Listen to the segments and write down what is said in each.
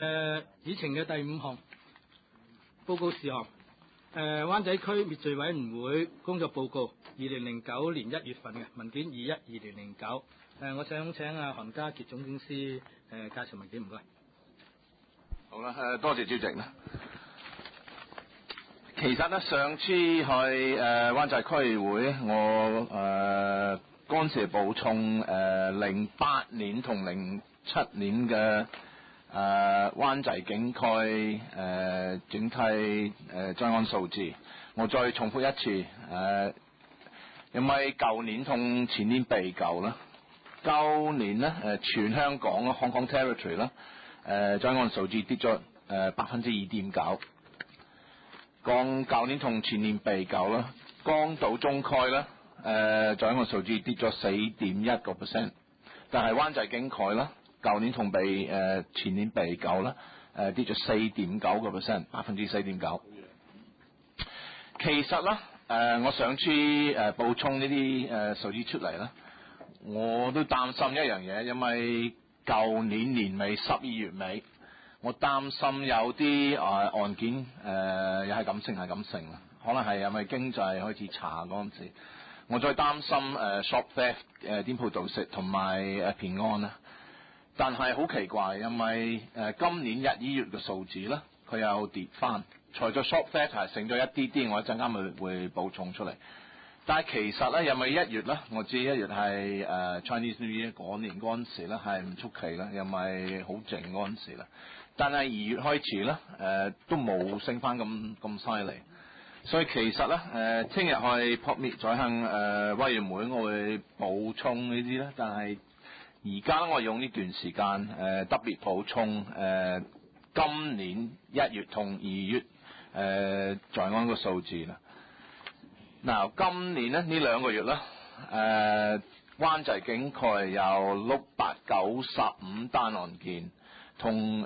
議程嘅第5項報告事項，灣仔區滅罪委員會工作報告，2009年1月份嘅文件212009。我想請韓家傑總警司介紹文件，唔該。 好啦，多謝主席啦。其實咧，上次去灣仔區議會，我嗰陣時補充08年同07年嘅灣仔警區整體罪案數字，我再重複一次因為舊年同前年比較啦，舊年咧全香港啦 Hong Kong Territory 啦罪案數字跌咗2.9%。講舊年同前年比較啦，港島中區咧罪案數字跌咗4.1%，但係灣仔警區啦，舊年同前年比較啦，跌咗4.9%， 4.9%。其實啦，我上次補充呢啲數字出嚟啦，我都擔心一樣嘢，因為舊年年尾12月尾，我擔心有啲案件又係咁升可能係因為經濟開始查嗰陣時，我再擔心shop theft 店鋪盜竊同埋騙案啦。但係好奇怪，因為今年1、2月嘅數字咧，佢又跌翻。除咗 shop theft 係升咗一啲啲，我一陣間會補充出嚟。但係其實咧，因為1月咧，我知1月係Chinese New Year 嗰年嗰陣時咧係唔出奇啦，因為好靜嗰陣時啦。但係2月開始咧，都冇升翻咁犀利。所以其實咧，聽日去撲滅罪行委員會，我會補充呢啲咧。但係而家我用呢段時間特別補充今年1月同2月罪案個數字啦。嗱，今年咧呢2個月咧，灣仔警區有695單案件，同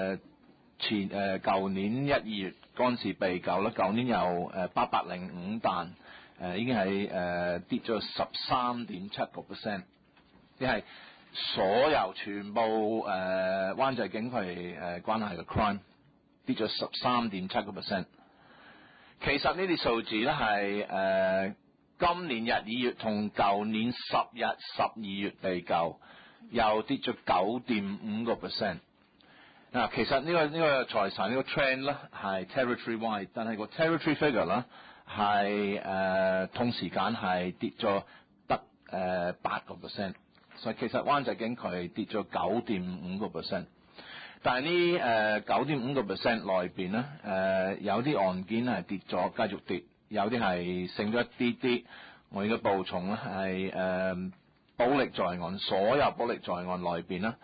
舊年1、2月嗰陣時比較啦，舊年有805單，已經係跌咗13.7%，即係所有全部灣仔警區關係嘅 crime 跌咗13.7%。其實呢啲數字咧係今年1、2月同舊年10日、12月比較，又跌咗9.5%。嗱，其實呢個財產呢個 trend 咧係 territory wide， 但係個 territory figure 咧係同時間係跌咗得8%，所以其實灣仔警區跌咗9.5%。但係呢9.5% 內邊咧，有啲案件係跌咗，繼續跌；有啲係升咗一啲啲。我而家補充咧係暴力罪案，所有暴力罪案內邊咧，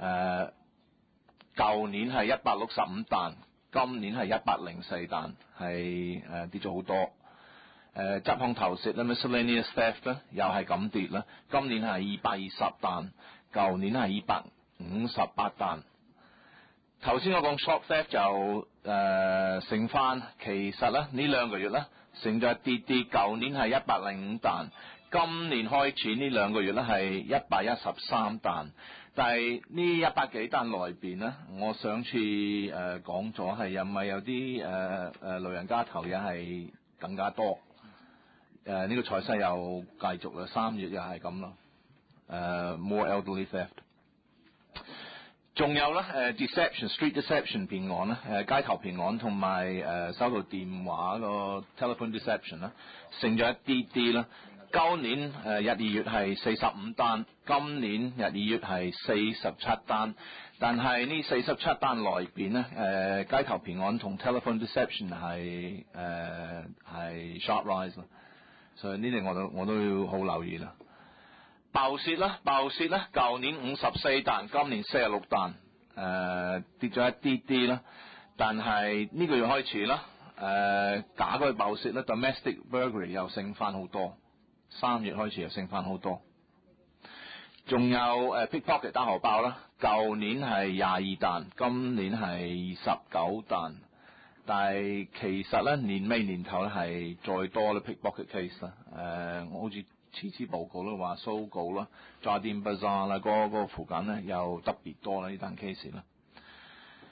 舊年係165單，今年係104單，係跌咗好多。執行投竊咧 miscellaneous theft 咧又係咁跌啦，今年係220單，舊年係258單。頭先我講 shop theft 就升翻，其實咧呢2個月咧升咗一啲啲，舊年係105單，今年開始呢2個月咧係113單，但係呢100幾單內邊咧，我上次講咗係因為有啲老人家頭嘢係更加多，呢個趨勢又繼續啦，3月又係咁咯，more elderly theft。仲有咧street deception 騙案咧，街頭騙案同埋收到電話個 telephone deception 啦，升咗一啲啲啦。舊年1、2月係45單，今年1、2月係47單，但係呢47單內邊咧，街頭騙案同 telephone deception 係sharp rise 啦，所以呢啲我都要好留意啦。爆竊啦，舊年54單，今年46單，跌咗一啲啲啦。但係呢個月開始啦，假嘅爆竊啦 ，domestic burglary 又升翻好多，3月開始又升翻好多。仲有pickpocket 打荷包啦，舊年係22單，今年係29單。但係其實咧年尾年頭咧係再多啦 pickpocket case 啦，我好似次報告啦，話蘇告啦、Jardine Bazaar 啦，嗰個附近咧又特別多啦呢單 case 啦。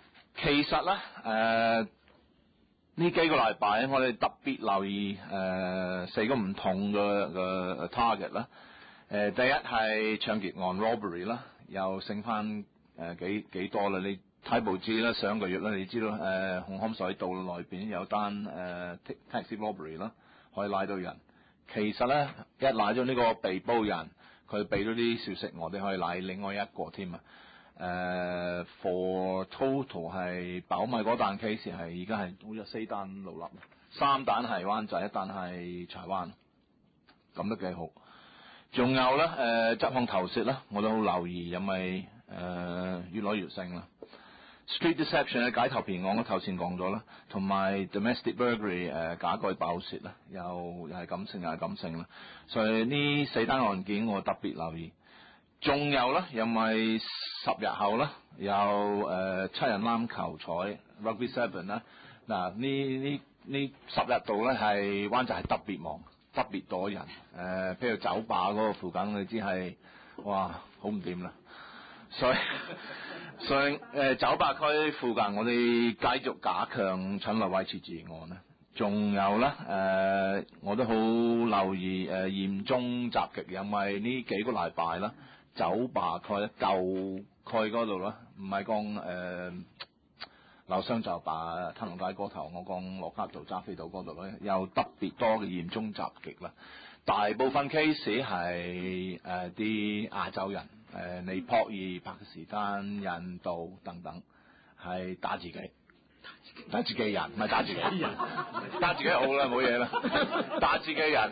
其實咧呢幾個禮拜我哋特別留意4個唔同嘅 target 啦。第一係搶劫案 robbery 啦，又升翻幾多啦？你睇報紙啦，上個月啦，你知道紅磡水道內邊有單taxi robbery 啦，可以拉到人。其實咧一拉咗呢個被捕人，佢俾咗啲消息，我哋可以拉另外一個添啊。for total 係爆米嗰單 case 係而家係好似4單6粒，3單係灣仔，1單係柴灣，咁都幾好。仲有咧執控投竊咧，我都好留意，因為越來越升啦。Street deception 嘅街頭騙案，我頭先講咗啦，同埋 domestic burglary 假舉爆竊啦，又係咁升又係咁升啦。所以呢4單案件我特別留意。仲有咧，因為10日後咧有7人欖球賽 Rugby 7啦。嗱呢10日度咧係灣仔係特別忙，特別多人。譬如酒吧嗰個附近，你知係哇好唔掂啦。所以酒吧區附近我哋繼續加強巡邏維持治安啦。仲有咧我都好留意嚴重襲擊，因為呢幾個禮拜啦。酒吧區舊區嗰度啦，唔係講樓上酒吧騰龍街嗰頭，我講羅家道揸飛道嗰度咧，有特別多嘅嚴重襲擊啦。大部分 case 係啲亞洲人，尼泊爾、巴基斯坦、印度等等，係打自己人，唔係打自己人，打自己好啦，冇嘢啦，打自己人。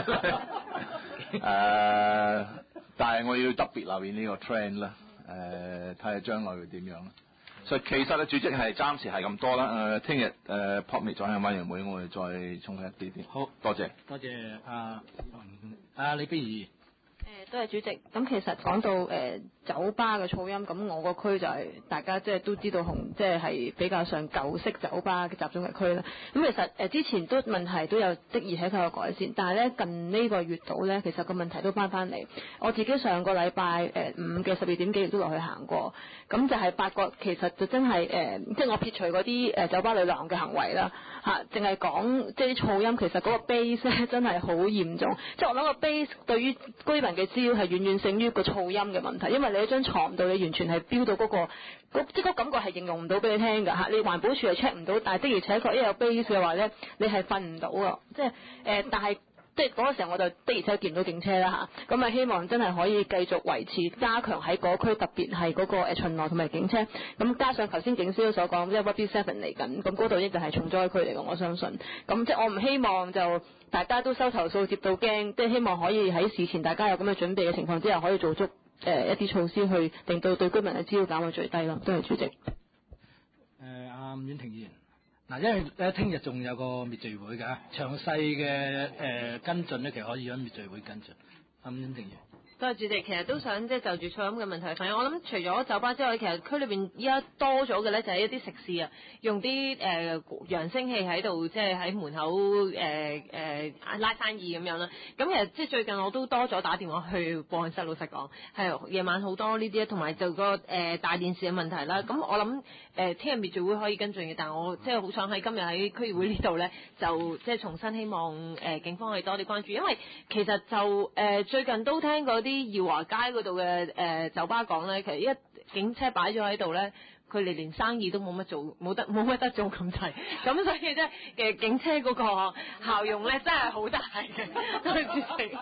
但係我要特別留意呢個 trend 啦，睇下將來會點樣啦。所以其實咧，主席係暫時係咁多啦。聽日撲滅咗喺委員會，我哋再充分一啲啲。好，多謝。 多謝李碧儀。 多謝主席。咁其實講到酒吧嘅噪音，咁我個區就係大家即係都知道即係比較上舊式酒吧嘅集中嘅區啦。咁其實之前都問題都有的而且確有改善，但係咧近呢個月度咧，其實個問題都翻嚟。我自己上個禮拜5嘅12點幾亦都落去行過，咁就係發覺其實就真係即係我撇除嗰啲酒吧女郎嘅行為啦嚇，淨係講即係啲噪音，其實嗰個 base 咧真係好嚴重。即係我諗個 base 對於居民嘅滋擾係遠遠勝於個噪音嘅問題，因為你喺張床度，你完全係飆到嗰個即係嗰感覺係形容唔到俾你聽㗎嚇。你環保署係 check 唔到，但係的而且確一有 base 嘅話咧，你係瞓唔到㗎。即係但係即係嗰個時候我就的而且確見唔到警車啦嚇。咁啊希望真係可以繼續維持加強喺嗰區，特別係嗰個巡邏同埋警車。咁加上頭先警司都所講，即係 Rugby 7嚟緊，咁嗰度一定係重災區嚟㗎，我相信。咁即係我唔希望就大家都收投訴接到驚，即係希望可以喺事前大家有咁嘅準備嘅情況之下，可以做足一啲措施去令到對居民嘅滋擾減到最低咯。多謝主席。 阿伍婉婷議員。嗱，因為咧聽日仲有個滅罪會㗎，詳細嘅跟進咧，其實可以喺滅罪會跟進。伍婉婷議員。 多謝主席，其實都想即係就住噪音嘅問題反映。我諗除咗酒吧之外，其實區裏邊依家多咗嘅咧就係一啲食肆啊，用啲揚聲器喺度，即係喺門口拉生意咁樣啦。咁其實即係最近我都多咗打電話去報案室，老實講係夜晚好多呢啲，同埋就個大電視嘅問題啦。咁我諗聽日滅罪會可以跟進嘅，但係我即係好想喺今日喺區議會呢度咧，就即係重新希望警方可以多啲關注，因為其實就最近都聽過啲耀華街嗰度嘅酒吧講咧，其實一警車擺咗喺度咧，佢哋連生意都冇乜做，冇乜得做咁滯，咁所以即係警車嗰個效用咧真係好大嘅。多謝主席。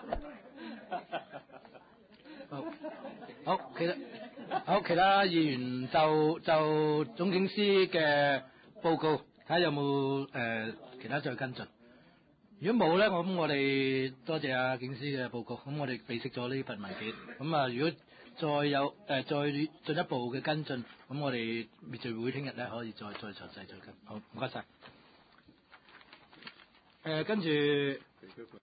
好，其他議員就總警司嘅報告睇下有冇其他再跟進。如果冇咧，我哋多謝阿警司嘅報告，咁我哋備悉咗呢份文件。咁啊，如果再有再進一步嘅跟進，咁我哋滅罪會聽日咧可以再詳細再跟。好，唔該晒。跟住。